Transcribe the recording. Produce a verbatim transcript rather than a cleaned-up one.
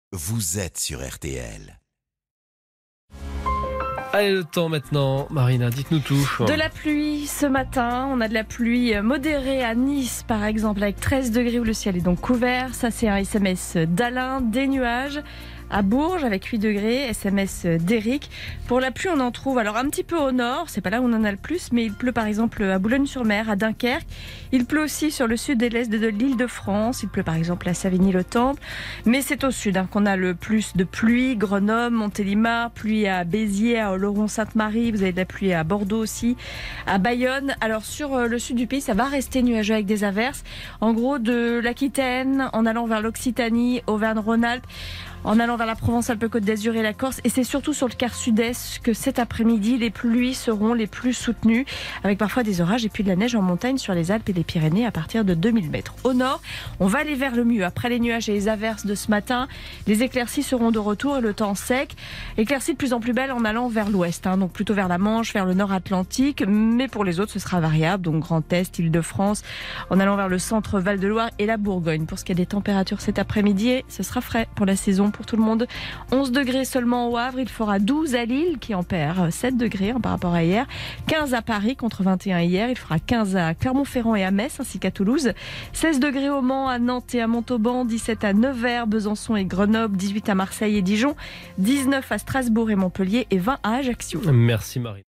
vous êtes sur R T L. Allez, le temps maintenant, Marina, dites-nous tout. De la pluie ce matin, on a de la pluie modérée à Nice par exemple avec treize degrés où le ciel est donc couvert. Ça c'est un S M S d'Alain. Des nuages à Bourges avec huit degrés, S M S d'Éric. Pour la pluie on en trouve alors un petit peu au nord, c'est pas là où on en a le plus, mais il pleut par exemple à Boulogne-sur-Mer, à Dunkerque. Il pleut aussi sur le sud et l'est de l'Île-de-France, il pleut par exemple à Savigny-le-Temple. Mais c'est au sud hein, qu'on a le plus de pluie, Grenoble, Montélimar, pluie à Béziers, à Oloron-Sainte-Marie, vous avez de la pluie à Bordeaux aussi, à Bayonne. Alors sur le sud du pays, ça va rester nuageux avec des averses. En gros de l'Aquitaine, en allant vers l'Occitanie, Auvergne-Rhône-Alpes, en allant vers la Provence-Alpes-Côte d'Azur et la Corse. Et c'est surtout sur le quart sud-est que cet après-midi, les pluies seront les plus soutenues, avec parfois des orages et puis de la neige en montagne sur les Alpes et les Pyrénées à partir de deux mille mètres. Au nord, on va aller vers le mieux. Après les nuages et les averses de ce matin, les éclaircies seront de retour et le temps sec. Éclaircies de plus en plus belles en allant vers l'ouest, hein, donc plutôt vers la Manche, vers le nord Atlantique. Mais pour les autres, ce sera variable, donc Grand Est, Île-de-France, en allant vers le centre Val-de-Loire et la Bourgogne. Pour ce qui est des températures cet après-midi, ce sera frais pour la saison pour tout le monde. onze degrés seulement au Havre, il fera douze à Lille qui en perd sept degrés hein, par rapport à hier, quinze à Paris contre vingt et un hier, il fera quinze à Clermont-Ferrand et à Metz ainsi qu'à Toulouse, seize degrés au Mans, à Nantes et à Montauban, dix-sept à Nevers, Besançon et Grenoble, dix-huit à Marseille et Dijon, dix-neuf à Strasbourg et Montpellier et vingt à Ajaccio. Merci Marina.